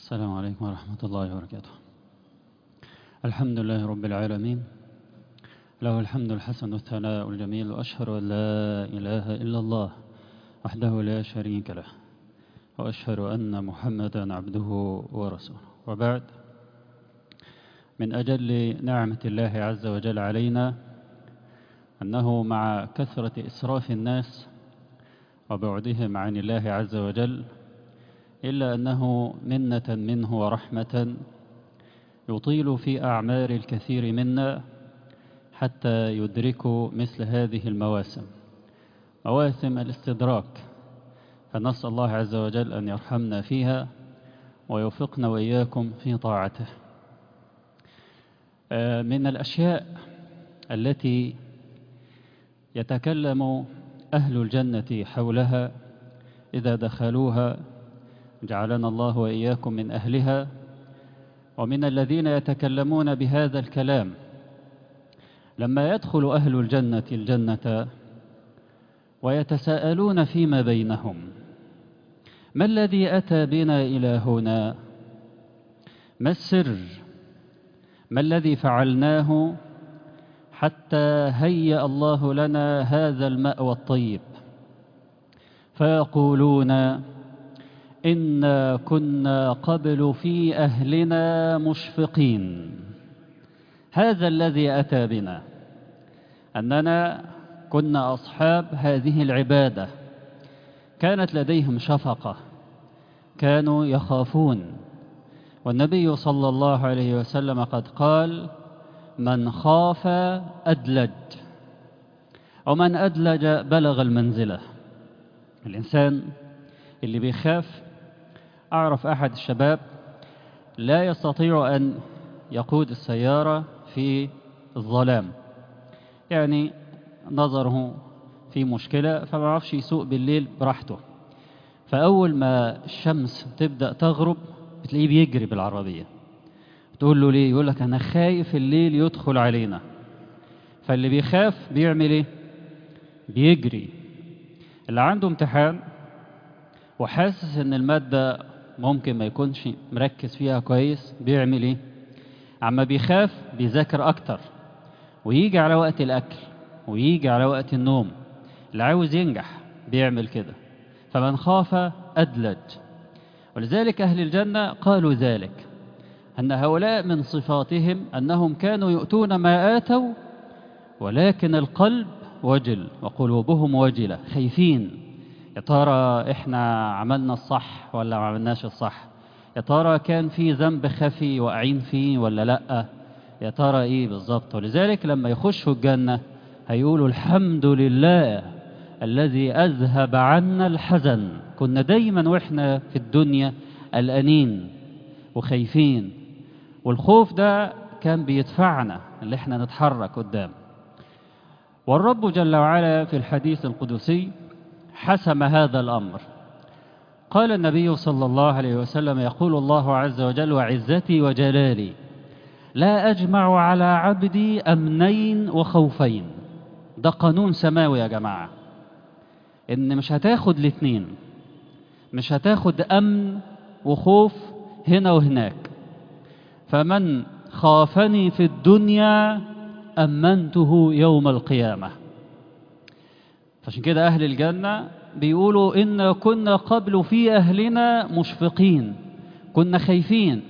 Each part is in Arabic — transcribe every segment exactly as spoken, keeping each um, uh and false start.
السلام عليكم ورحمة الله وبركاته. الحمد لله رب العالمين، له الحمد الحسن والثناء الجميل، وأشهد أن لا إله إلا الله وحده لا شريك له، وأشهد أن محمدا عبده ورسوله. وبعد، من أجل نعمة الله عز وجل علينا أنه مع كثرة إسراف الناس وبعدهم عن الله عز وجل، إلا أنه منة منه ورحمة يطيل في أعمار الكثير منا حتى يدركوا مثل هذه المواسم، مواسم الاستدراك. فنسأل الله عز وجل أن يرحمنا فيها ويوفقنا وإياكم في طاعته. من الأشياء التي يتكلم أهل الجنة حولها إذا دخلوها، جعلنا الله وإياكم من أهلها، ومن الذين يتكلمون بهذا الكلام لما يدخل أهل الجنة الجنة ويتساءلون فيما بينهم: ما الذي أتى بنا إلى هنا؟ ما السر؟ ما الذي فعلناه حتى هيأ الله لنا هذا المأوى الطيب؟ فيقولون: إنا كنا قبل في أهلنا مشفقين. هذا الذي أتى بنا، أننا كنا أصحاب هذه العبادة، كانت لديهم شفقة، كانوا يخافون. والنبي صلى الله عليه وسلم قد قال: من خاف أدلج، ومن أدلج بلغ المنزلة. الإنسان اللي بيخاف، أعرف أحد الشباب لا يستطيع أن يقود السيارة في الظلام، يعني نظره في مشكلة فما عرفش يسوق بالليل براحته. فأول ما الشمس تبدأ تغرب بتلاقيه بيجري بالعربية. تقول له ليه؟ يقول لك أنا خايف الليل يدخل علينا. فاللي بيخاف بيعمل إيه؟ بيجري. اللي عنده امتحان وحاسس ان المادة ممكن ما يكونش مركز فيها كويس بيعمل ايه؟ عما بيخاف بيذاكر اكتر، ويجي على وقت الاكل ويجي على وقت النوم. اللي عاوز ينجح بيعمل كده. فمن خاف أدلج. ولذلك أهل الجنة قالوا ذلك، أن هؤلاء من صفاتهم أنهم كانوا يؤتون ما آتوا ولكن القلب وجل وقلوبهم وجلة، خايفين. يا ترى احنا عملنا الصح ولا ما عملناش الصح؟ يا ترى كان في ذنب خفي واقعين فيه ولا لا؟ يا ترى ايه بالظبط؟ ولذلك لما يخشوا الجنة هيقولوا: الحمد لله الذي أذهب عنا الحزن. كنا دايما واحنا في الدنيا قلقانين وخايفين، والخوف ده كان بيدفعنا اللي احنا نتحرك قدام. والرب جل وعلا في الحديث القدسي حسم هذا الأمر. قال النبي صلى الله عليه وسلم: يقول الله عز وجل: وعزتي وجلالي لا أجمع على عبدي أمنين وخوفين. ده قانون سماوي يا جماعة، إن مش هتاخد الاتنين، مش هتاخد أمن وخوف هنا وهناك. فمن خافني في الدنيا أمنته يوم القيامة. فعشان كده أهل الجنة بيقولوا: إن كنا قبل في أهلنا مشفقين، كنا خايفين.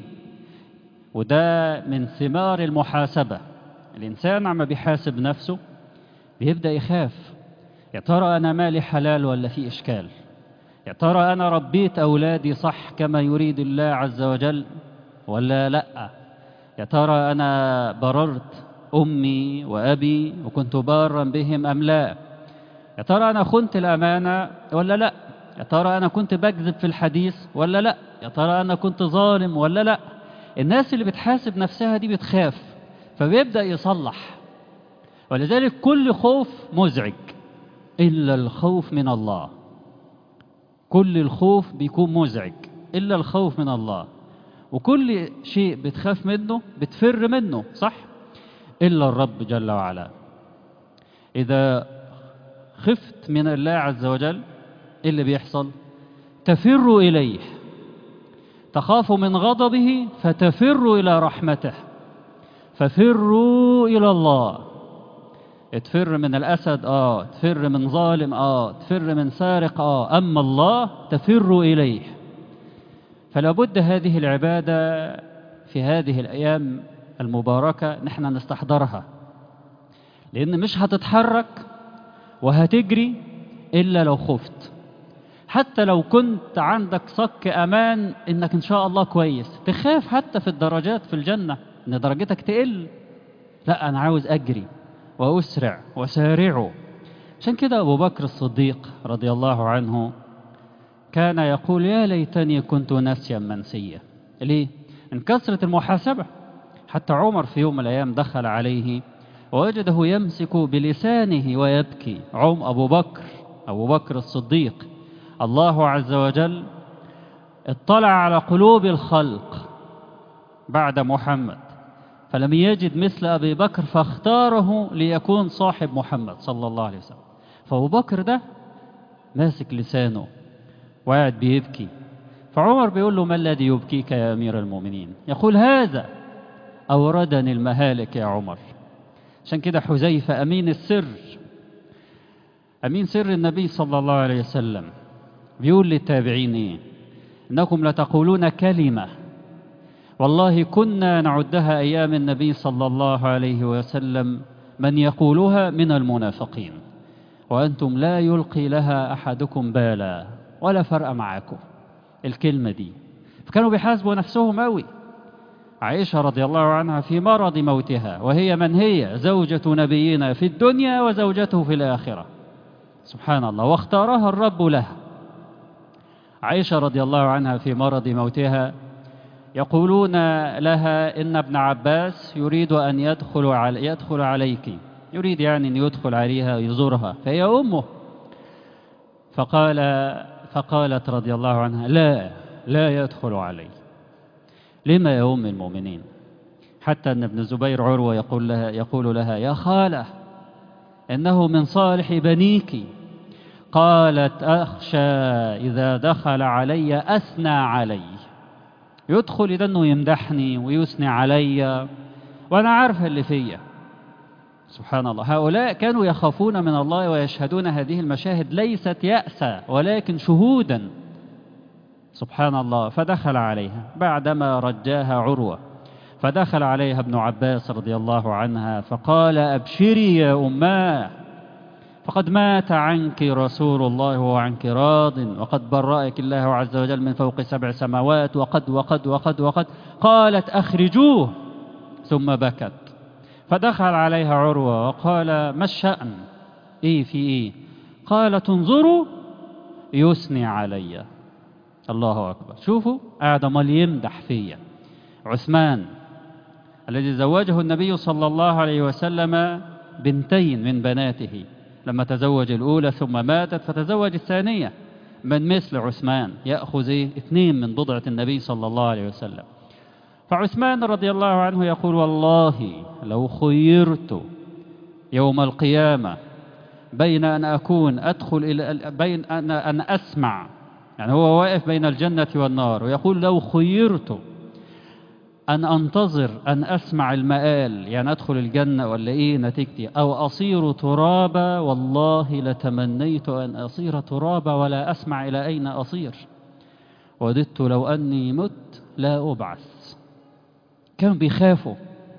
وده من ثمار المحاسبة. الإنسان عما بيحاسب نفسه بيبدأ يخاف: يا ترى أنا مالي حلال ولا في إشكال؟ يا ترى أنا ربيت أولادي صح كما يريد الله عز وجل ولا لأ؟ يا ترى أنا بررت أمي وأبي وكنت بارا بهم أم لا؟ يا ترى أنا خنت الأمانة ولا لا؟ يا ترى أنا كنت بكذب في الحديث ولا لا؟ يا ترى أنا كنت ظالم ولا لا؟ الناس اللي بتحاسب نفسها دي بتخاف، فبيبدأ يصلح. ولذلك كل خوف مزعج إلا الخوف من الله. كل الخوف بيكون مزعج إلا الخوف من الله. وكل شيء بتخاف منه بتفر منه، صح؟ إلا الرب جل وعلا. إذا خفت من الله عز وجل إيه اللي بيحصل؟ تفر إليه، تخاف من غضبه فتفر إلى رحمته، ففروا إلى الله. تفر من الأسد آه، تفر من ظالم آه، تفر من سارق آه، أما الله تفر إليه. فلا بد هذه العبادة في هذه الأيام المباركة نحن نستحضرها، لأن مش هتتحرك وهتجري إلا لو خفت. حتى لو كنت عندك صك أمان إنك إن شاء الله كويس، تخاف حتى في الدرجات في الجنة إن درجتك تقل. لا، أنا عاوز أجري وأسرع وسارعه. عشان كده أبو بكر الصديق رضي الله عنه كان يقول يا ليتني كنت ناسيا منسيا. ليه؟ من كثرة المحاسبة. حتى عمر في يوم من الأيام دخل عليه ووجده يمسك بلسانه ويبكي. عم أبو بكر أبو بكر الصديق الله عز وجل اطلع على قلوب الخلق بعد محمد، فلم يجد مثل أبي بكر فاختاره ليكون صاحب محمد صلى الله عليه وسلم. فأبو بكر ده ماسك لسانه وقاعد بيبكي. فعمر بيقول له ما الذي يبكيك يا أمير المؤمنين؟ يقول هذا أوردني المهالك يا عمر. عشان كده حذيفة أمين السر، أمين سر النبي صلى الله عليه وسلم، بيقول للتابعين إيه؟ إنكم لتقولون كلمة والله كنا نعدها أيام النبي صلى الله عليه وسلم من يقولها من المنافقين، وأنتم لا يلقي لها أحدكم بالا ولا فرق معاكم الكلمة دي. فكانوا بيحاسبوا نفسهم أوي. عائشة رضي الله عنها في مرض موتها، وهي من هي زوجة نبينا في الدنيا وزوجته في الآخرة، سبحان الله، واختارها الرب لها. عائشة رضي الله عنها في مرض موتها يقولون لها إن ابن عباس يريد أن يدخل, علي يدخل عليك، يريد يعني أن يدخل عليها يزورها، فهي أمه. فقال فقالت رضي الله عنها لا لا يدخل علي. لما يا أم المؤمنين؟ حتى أن ابن زبير عروة يقول لها, يقول لها يا خالة إنه من صالح بنيك. قالت أخشى إذا دخل علي أثنى علي، يدخل إذا أنه يمدحني ويثني علي وأنا عارفة اللي فيا. سبحان الله، هؤلاء كانوا يخافون من الله ويشهدون هذه المشاهد ليست يأسا ولكن شهودا. سبحان الله. فدخل عليها بعدما رجاها عروة، فدخل عليها ابن عباس رضي الله عنها فقال أبشري يا أماه، فقد مات عنك رسول الله وهو عنك راض، وقد برأك الله عز وجل من فوق سبع سماوات، وقد وقد وقد وقد. قالت أخرجوه، ثم بكت. فدخل عليها عروة وقال ما الشأن؟ إيه في إيه؟ قالت انظروا يثني علي. الله أكبر. شوفوا قاعد مال يمدح فيا. عثمان الذي زوجه النبي صلى الله عليه وسلم بنتين من بناته، لما تزوج الأولى ثم ماتت فتزوج الثانية، من مثل عثمان يأخذ اثنين من بضعة النبي صلى الله عليه وسلم. فعثمان رضي الله عنه يقول والله لو خيرت يوم القيامة بين أن أكون أدخل إلى بين أن أن أسمع، يعني هو واقف بين الجنة والنار ويقول لو خيرت أن أنتظر أن أسمع المآل، يعني أدخل الجنة ولا إيه نتيجتي، أو أصير ترابا، والله لتمنيت أن أصير ترابا ولا أسمع إلى أين أصير. وددت لو أني مت لا أبعث. كانوا بيخافوا.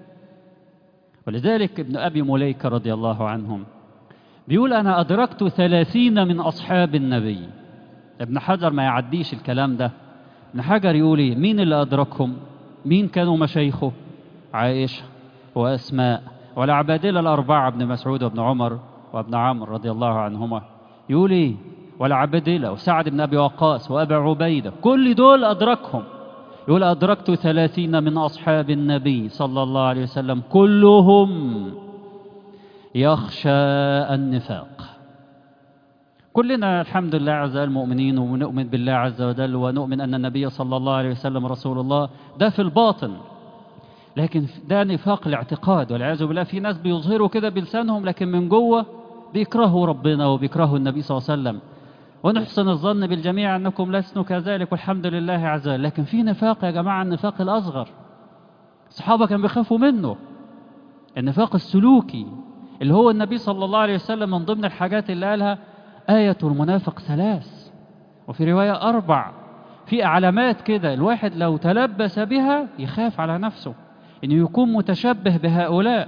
ولذلك ابن أبي مليكة رضي الله عنهم بيقول أنا أدركت ثلاثين من أصحاب النبي. ابن حجر ما يعديش الكلام ده. ابن حجر يقول إيه؟ مين اللي أدركهم؟ مين كانوا مشايخه؟ عائشة وأسماء والعبادلة الأربعة، ابن مسعود وابن عمر وابن عمرو رضي الله عنهما. يقول إيه؟ والعبادلة وسعد بن أبي وقاص وأبي عبيدة، كل دول أدركهم. يقول أدركت ثلاثين من أصحاب النبي صلى الله عليه وسلم كلهم يخشى النفاق. كلنا الحمد لله عز وجل مؤمنين ونؤمن بالله عز وجل ونؤمن أن النبي صلى الله عليه وسلم رسول الله، ده في الباطن. لكن ده نفاق الاعتقاد والعياذ بالله. في ناس بيظهروا كده بلسانهم لكن من جوه بيكرهوا ربنا وبيكرهوا النبي صلى الله عليه وسلم. ونحسن الظن بالجميع أنكم لستم كذلك والحمد لله عز وجل. لكن في نفاق يا جماعة، النفاق الأصغر الصحابة كانوا بيخافوا منه، النفاق السلوكي اللي هو النبي صلى الله عليه وسلم من ضمن الحاجات اللي قالها آية المنافق ثلاث، وفي رواية أربع. في علامات كده الواحد لو تلبس بها يخاف على نفسه إنه يكون متشبه بهؤلاء.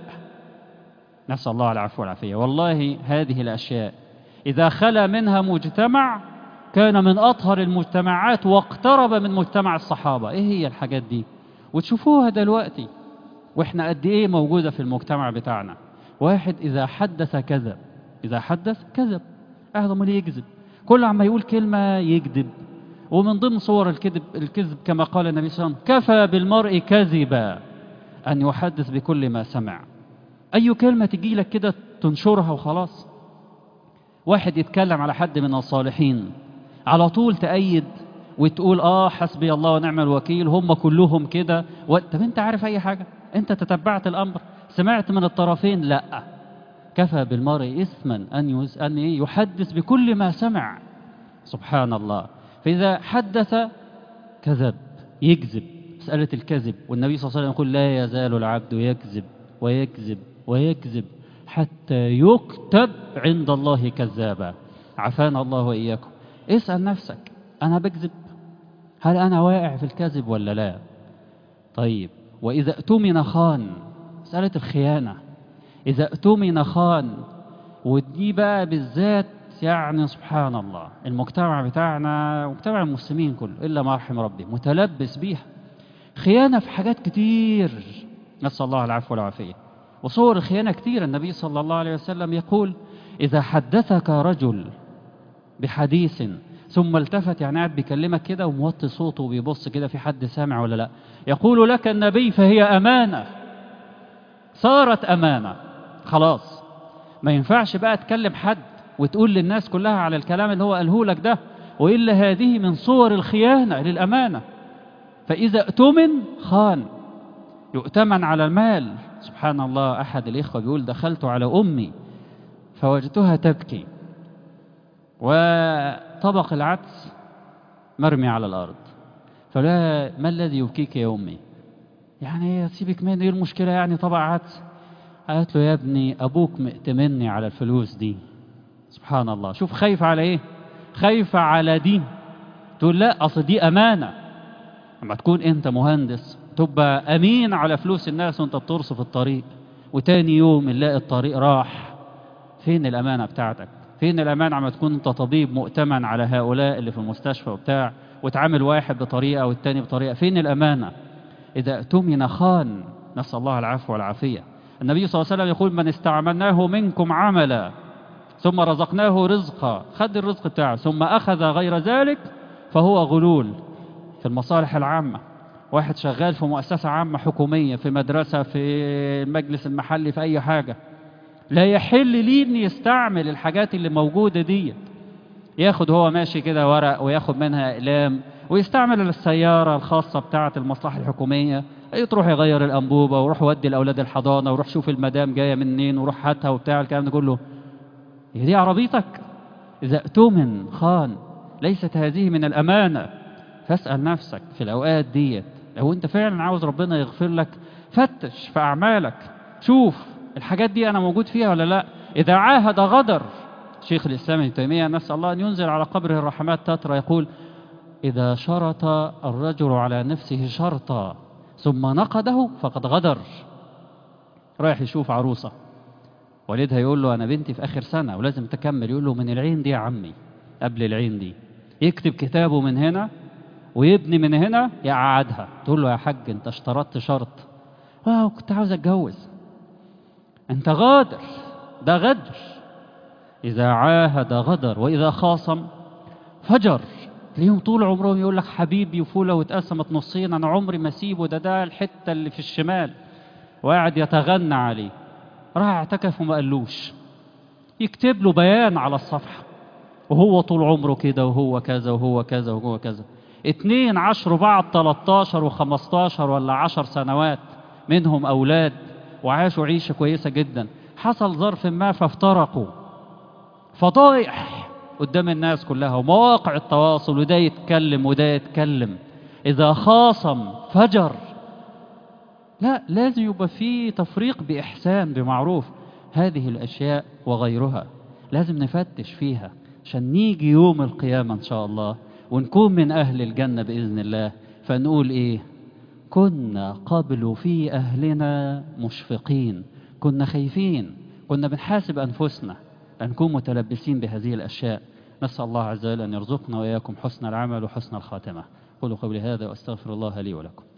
نسأل الله العفو والعافية. والله هذه الأشياء إذا خلا منها مجتمع كان من أطهر المجتمعات واقترب من مجتمع الصحابة. إيه هي الحاجات دي؟ وتشوفوها دلوقتي وإحنا قد إيه موجودة في المجتمع بتاعنا. واحد إذا حدث كذب، إذا حدث كذب، أهضم اللي يكذب، كل عما يقول كلمة يكذب. ومن ضمن صور الكذب الكذب كما قال النبي صلى الله عليه وسلم: كفى بالمرء كذبا أن يحدث بكل ما سمع. أي كلمة تجي لك كده تنشرها وخلاص. واحد يتكلم على حد من الصالحين على طول تأيد وتقول آه حسبي الله ونعم الوكيل، هم كلهم كده و... طب أنت عارف أي حاجة؟ أنت تتبعت الأمر؟ سمعت من الطرفين؟ لا. كفى بالمرء إثما أن يز... أن يحدث بكل ما سمع. سبحان الله. فإذا حدث كذب، يكذب، مسألة الكذب. والنبي صلى الله عليه وسلم يقول: لا يزال العبد يكذب ويكذب ويكذب حتى يكتب عند الله كذابا. عافانا الله وإياكم. اسأل نفسك: أنا بكذب؟ هل أنا واقع في الكذب ولا لا؟ طيب، وإذا اؤتمن خان، مسألة الخيانة. إذا اؤتمن خان، ودي بقى بالذات يعني سبحان الله المجتمع بتاعنا ومجتمع المسلمين كله إلا ما رحم ربي متلبس بيها. خيانة في حاجات كتير، نسأل الله العفو والعافية. وصور الخيانة كتير. النبي صلى الله عليه وسلم يقول: إذا حدثك رجل بحديث ثم التفت، يعني قاعد بيكلمك كده وموطي صوته وبيبص كده في حد سامع ولا لا، يقول لك النبي: فهي أمانة، صارت أمانة خلاص. ما ينفعش بقى تكلم حد وتقول للناس كلها على الكلام اللي هو قاله لك ده، وإلا هذه من صور الخيانة للأمانة. فإذا اؤتمن خان، يؤتمن على المال. سبحان الله. أحد الإخوة بيقول: دخلت على أمي فوجدتها تبكي وطبق العدس مرمي على الأرض، فلا ما الذي يبكيك يا أمي؟ يعني سيبك مني، ايه المشكلة يعني طبق عدس؟ قالت له: يا ابني أبوك مئتمني على الفلوس دي. سبحان الله. شوف خايفة على إيه؟ خايفة على دين. تقول لا أصل دي أمانة. لما تكون أنت مهندس تبقى أمين على فلوس الناس وأنت بترصف الطريق، وتاني يوم نلاقي الطريق راح. فين الأمانة بتاعتك؟ فين الأمانة عما تكون أنت طبيب مؤتمن على هؤلاء اللي في المستشفى وبتاع، وتعامل واحد بطريقة والتاني بطريقة؟ فين الأمانة؟ إذا اؤتمن خان. نسأل الله العفو والعافية. النبي صلى الله عليه وسلم يقول: من استعملناه منكم عملا ثم رزقناه رزقا، خد الرزق بتاعه ثم أخذ غير ذلك فهو غلول. في المصالح العامة، واحد شغال في مؤسسة عامة حكومية، في مدرسة، في المجلس المحلي، في أي حاجة، لا يحل لي أن يستعمل الحاجات اللي موجودة دي. ياخد هو ماشي كده ورق وياخد منها إقلام ويستعمل السيارة الخاصة بتاعة المصلحة الحكومية، تروح يغير الأنبوبة وروح ودي الأولاد الحضانة وروح شوف المدام جاية منين وروح هاتها وبتاع الكلام ده كله. هي دي عربيتك؟ إذا اؤتمن خان. ليست هذه من الأمانة. فاسأل نفسك في الأوقات ديت، لو أنت فعلا عاوز ربنا يغفر لك فتش في أعمالك، شوف الحاجات دي أنا موجود فيها ولا لا. إذا عاهد غدر. شيخ الإسلام ابن تيمية نسأل الله أن ينزل على قبره الرحمات تترى يقول: إذا شرط الرجل على نفسه شرطا ثم نقده فقد غدر. رايح يشوف عروسة، والدها يقول له: أنا بنتي في آخر سنة ولازم تكمل. يقول له: من العين دي يا عمي، قبل العين دي. يكتب كتابه من هنا ويبني من هنا، يقعدها. تقول له: يا حاج أنت اشترطت شرط. آه كنت عاوز أتجوز. أنت غادر، ده غدر. إذا عاهد غدر وإذا خاصم فجر. ليهم طول عمرهم يقول لك حبيبي وفولة واتقسمت نصين، أنا عمري ما سيبه، ده ده الحتة اللي في الشمال، وقاعد يتغنى عليه. راح اعتكف وما قالوش، يكتب له بيان على الصفحة وهو طول عمره كده وهو كذا وهو كذا وهو كذا. اتنين عشروا بعض تلتاشر وخمستاشر ولا عشر سنوات، منهم أولاد وعاشوا عيشة كويسة جدا. حصل ظرف ما فافترقوا، فضايح قدام الناس كلها ومواقع التواصل، وده يتكلم وده يتكلم، إذا خاصم فجر. لا، لازم يبقى فيه تفريق بإحسان بمعروف. هذه الأشياء وغيرها لازم نفتش فيها عشان نيجي يوم القيامة إن شاء الله ونكون من أهل الجنة بإذن الله، فنقول إيه؟ كنا قبل في أهلنا مشفقين. كنا خايفين، كنا بنحاسب أنفسنا لنكون متلبسين بهذه الأشياء. نسأل الله عز وجل أن يرزقنا وإياكم حسن العمل وحسن الخاتمة. قولوا قولي هذا وأستغفر الله لي ولكم.